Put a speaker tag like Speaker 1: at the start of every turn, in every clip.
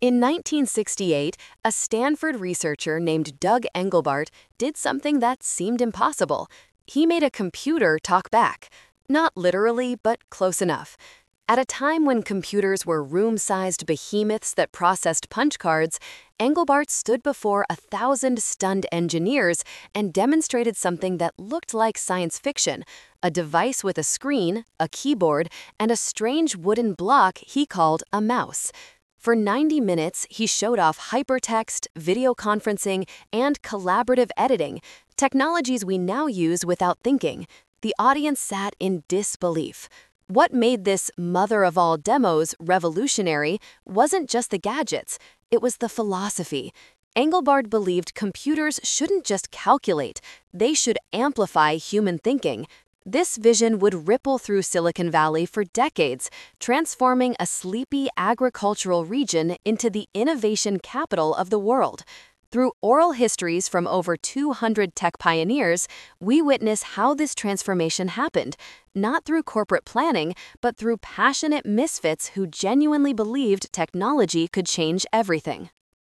Speaker 1: In 1968, a Stanford researcher named Doug Engelbart did something that seemed impossible. He made a computer talk back. Not literally, but close enough. At a time when computers were room-sized behemoths that processed punch cards, Engelbart stood before 1,000 stunned engineers and demonstrated something that looked like science fiction, a device with a screen, a keyboard, and a strange wooden block he called a mouse. For 90 minutes, he showed off hypertext, video conferencing, and collaborative editing, technologies we now use without thinking. The audience sat in disbelief. What made this mother of all demos revolutionary wasn't just the gadgets, it was the philosophy. Engelbart believed computers shouldn't just calculate, they should amplify human thinking. This vision would ripple through Silicon Valley for decades, transforming a sleepy agricultural region into the innovation capital of the world. Through oral histories from over 200 tech pioneers, we witness how this transformation happened, not through corporate planning, but through passionate misfits who genuinely believed technology could change everything.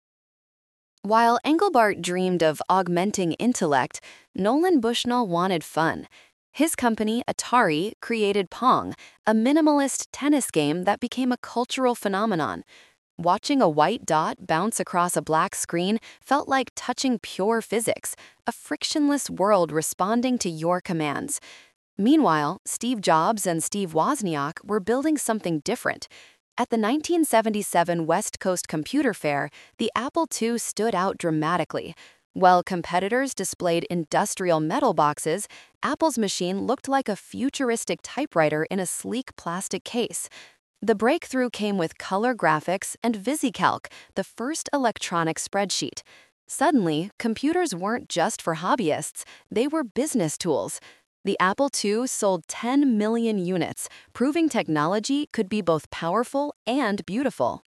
Speaker 1: While Engelbart dreamed of augmenting intellect, Nolan Bushnell wanted fun. His company, Atari, created Pong, a minimalist tennis game that became a cultural phenomenon. Watching a white dot bounce across a black screen felt like touching pure physics, a frictionless world responding to your commands. Meanwhile, Steve Jobs and Steve Wozniak were building something different. At the 1977 West Coast Computer Fair, the Apple II stood out dramatically. While competitors displayed industrial metal boxes, Apple's machine looked like a futuristic typewriter in a sleek plastic case. The breakthrough came with color graphics and VisiCalc, the first electronic spreadsheet. Suddenly, computers weren't just for hobbyists, they were business tools. The Apple II sold 10 million units, proving technology could be both powerful and beautiful.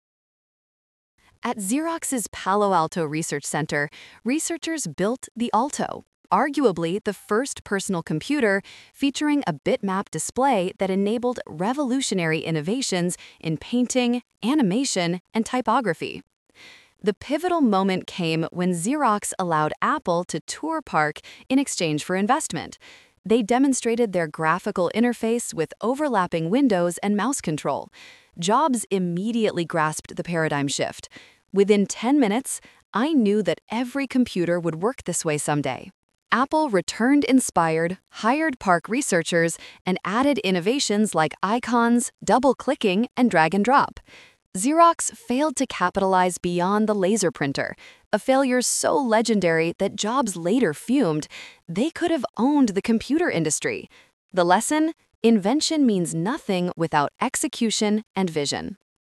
Speaker 1: At Xerox's Palo Alto Research Center, researchers built the Alto, arguably the first personal computer featuring a bitmap display that enabled revolutionary innovations in painting, animation, and typography. The pivotal moment came when Xerox allowed Apple to tour PARC in exchange for investment. They demonstrated their graphical interface with overlapping windows and mouse control. Jobs immediately grasped the paradigm shift. Within 10 minutes, I knew that every computer would work this way someday. Apple returned inspired, hired PARC researchers, and added innovations like icons, double-clicking, and drag and drop. Xerox failed to capitalize beyond the laser printer, a failure so legendary that Jobs later fumed. They could have owned the computer industry. The lesson? Invention means nothing without execution and vision.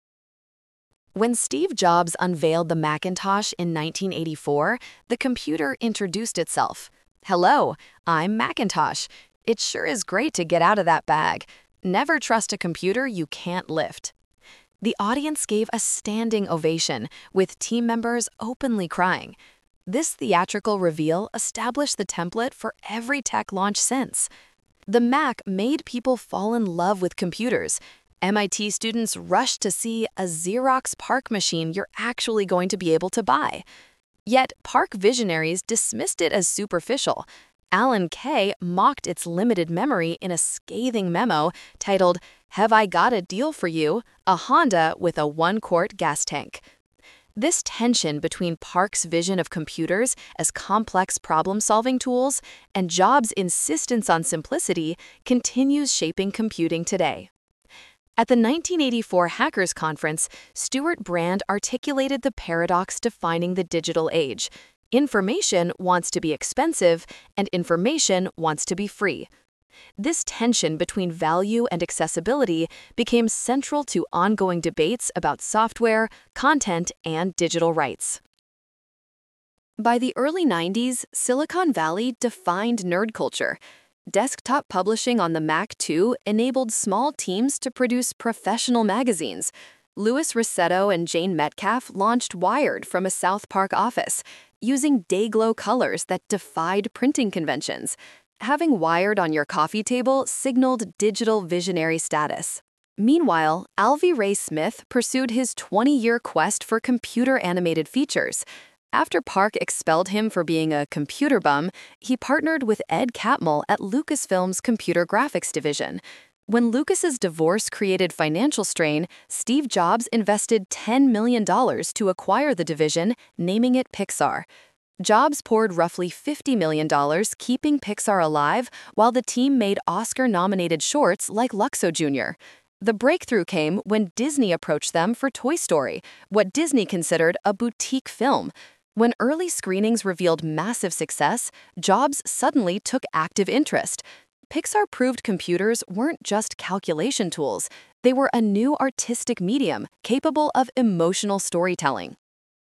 Speaker 1: When Steve Jobs unveiled the Macintosh in 1984, the computer introduced itself. "Hello, I'm Macintosh. It sure is great to get out of that bag. Never trust a computer you can't lift." The audience gave a standing ovation, with team members openly crying. This theatrical reveal established the template for every tech launch since. The Mac made people fall in love with computers. MIT students rushed to see a Xerox PARC machine you're actually going to be able to buy. Yet PARC visionaries dismissed it as superficial. Alan Kay mocked its limited memory in a scathing memo titled, "Have I Got a Deal for You? A Honda with a 1-quart gas tank." This tension between PARC's vision of computers as complex problem-solving tools and Jobs' insistence on simplicity continues shaping computing today. At the 1984 Hackers Conference, Stuart Brand articulated the paradox defining the digital age. Information wants to be expensive, and information wants to be free. This tension between value and accessibility became central to ongoing debates about software, content, and digital rights. By the early 90s, Silicon Valley defined nerd culture. Desktop publishing on the Mac II enabled small teams to produce professional magazines. Louis Rossetto and Jane Metcalf launched Wired from a South Park office, using day-glow colors that defied printing conventions. Having Wired on your coffee table signaled digital visionary status. Meanwhile, Alvy Ray Smith pursued his 20-year quest for computer-animated features. After Park expelled him for being a computer bum, he partnered with Ed Catmull at Lucasfilm's computer graphics division. When Lucas's divorce created financial strain, Steve Jobs invested $10 million to acquire the division, naming it Pixar. Jobs poured roughly $50 million, keeping Pixar alive, while the team made Oscar-nominated shorts like Luxo Jr. The breakthrough came when Disney approached them for Toy Story, what Disney considered a boutique film. When early screenings revealed massive success, Jobs suddenly took active interest. Pixar proved computers weren't just calculation tools, they were a new artistic medium capable of emotional storytelling.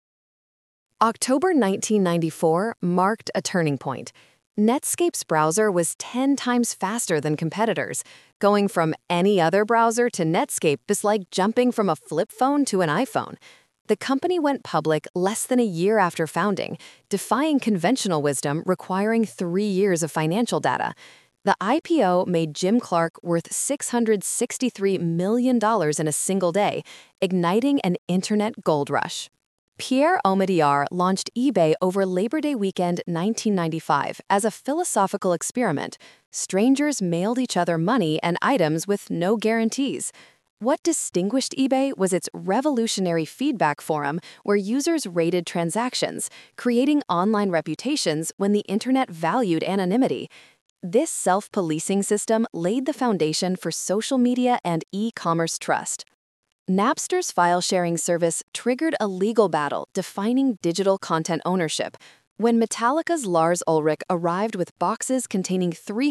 Speaker 1: October 1994 marked a turning point. Netscape's browser was 10 times faster than competitors. Going from any other browser to Netscape is like jumping from a flip phone to an iPhone. The company went public less than a year after founding, defying conventional wisdom requiring 3 years of financial data. The IPO made Jim Clark worth $663 million in a single day, igniting an internet gold rush. Pierre Omidyar launched eBay over Labor Day weekend 1995 as a philosophical experiment. Strangers mailed each other money and items with no guarantees. What distinguished eBay was its revolutionary feedback forum where users rated transactions, creating online reputations when the internet valued anonymity. This self-policing system laid the foundation for social media and e-commerce trust. Napster's file-sharing service triggered a legal battle defining digital content ownership. When Metallica's Lars Ulrich arrived with boxes containing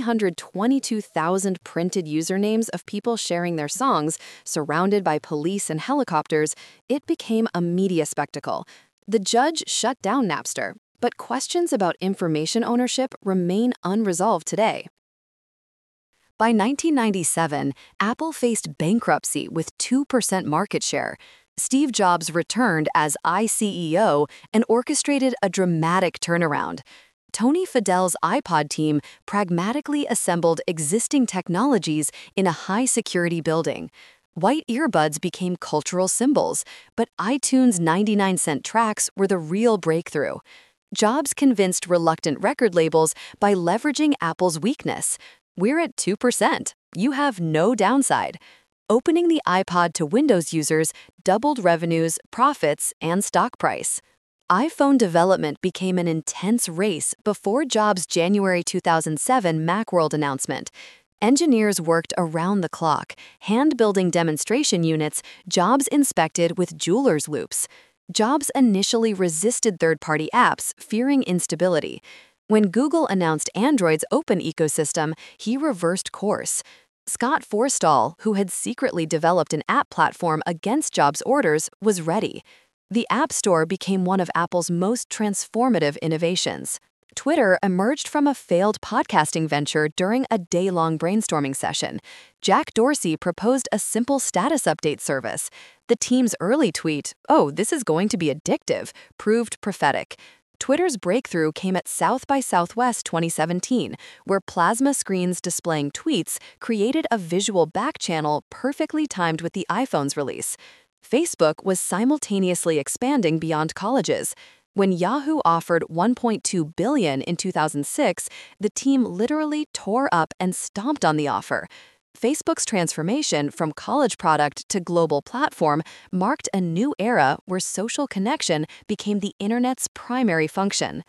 Speaker 1: 322,000 printed usernames of people sharing their songs, surrounded by police and helicopters, it became a media spectacle. The judge shut down Napster, but questions about information ownership remain unresolved today. By 1997, Apple faced bankruptcy with 2% market share. Steve Jobs returned as iCEO and orchestrated a dramatic turnaround. Tony Fadell's iPod team pragmatically assembled existing technologies in a high-security building. White earbuds became cultural symbols, but iTunes 99-cent tracks were the real breakthrough. Jobs convinced reluctant record labels by leveraging Apple's weakness. We're at 2%. You have no downside. Opening the iPod to Windows users doubled revenues, profits, and stock price. iPhone development became an intense race before Jobs' January 2007 Macworld announcement. Engineers worked around the clock, hand-building demonstration units Jobs inspected with jeweler's loupes. Jobs initially resisted third-party apps, fearing instability. When Google announced Android's open ecosystem, he reversed course. Scott Forstall, who had secretly developed an app platform against Jobs' orders, was ready. The App Store became one of Apple's most transformative innovations. Twitter emerged from a failed podcasting venture during a day-long brainstorming session. Jack Dorsey proposed a simple status update service. The team's early tweet, "Oh, this is going to be addictive," proved prophetic. Twitter's breakthrough came at South by Southwest 2017, where plasma screens displaying tweets created a visual back channel perfectly timed with the iPhone's release. Facebook was simultaneously expanding beyond colleges. When Yahoo offered $1.2 billion in 2006, the team literally tore up and stomped on the offer. Facebook's transformation from college product to global platform marked a new era where social connection became the internet's primary function.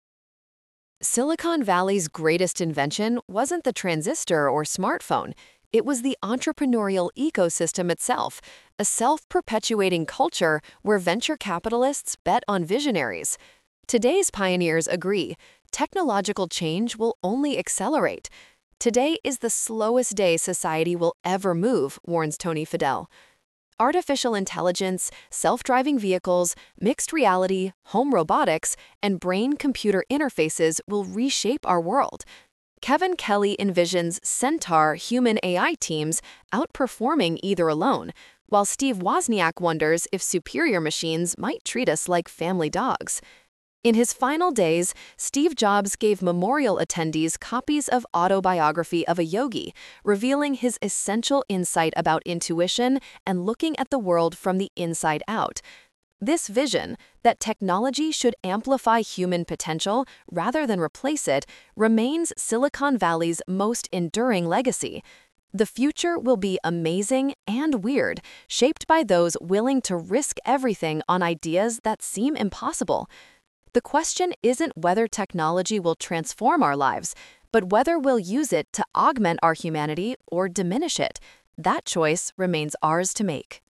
Speaker 1: Silicon Valley's greatest invention wasn't the transistor or smartphone. It was the entrepreneurial ecosystem itself, a self-perpetuating culture where venture capitalists bet on visionaries. Today's pioneers agree, technological change will only accelerate. Today is the slowest day society will ever move, warns Tony Fadell. Artificial intelligence, self-driving vehicles, mixed reality, home robotics, and brain-computer interfaces will reshape our world. Kevin Kelly envisions Centaur human-AI teams outperforming either alone, while Steve Wozniak wonders if superior machines might treat us like family dogs. In his final days, Steve Jobs gave memorial attendees copies of Autobiography of a Yogi, revealing his essential insight about intuition and looking at the world from the inside out. This vision, that technology should amplify human potential rather than replace it, remains Silicon Valley's most enduring legacy. The future will be amazing and weird, shaped by those willing to risk everything on ideas that seem impossible. The question isn't whether technology will transform our lives, but whether we'll use it to augment our humanity or diminish it. That choice remains ours to make.